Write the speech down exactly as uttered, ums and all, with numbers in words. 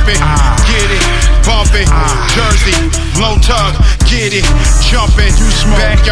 jumping, get it, bumping, Jersey, low tug, get it, jumping, back